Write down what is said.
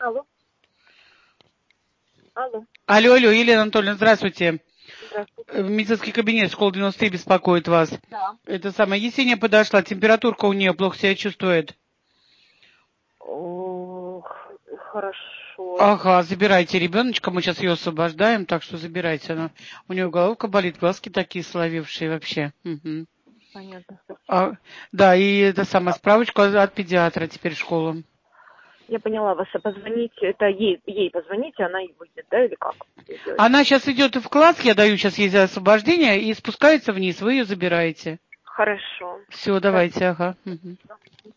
Алло. Алло. Алло, Елена Анатольевна, здравствуйте. Здравствуйте. Медицинский кабинет школы 93 беспокоит вас. Да. Это самое, Есения подошла, температурка у нее плохо себя чувствует. Хорошо. Ага, забирайте ребеночка, мы сейчас ее освобождаем, так что забирайте. У нее головка болит, глазки такие соловевшие вообще. Угу. Понятно, спасибо. Да, и это самая справочку от педиатра теперь в школу. Я поняла вас. А позвонить, это ей позвоните, она и выйдет, да, или как? Она сейчас идет в класс, я даю сейчас ей за освобождение, и спускается вниз, вы ее забираете. Хорошо. Все, давайте, ага. Угу.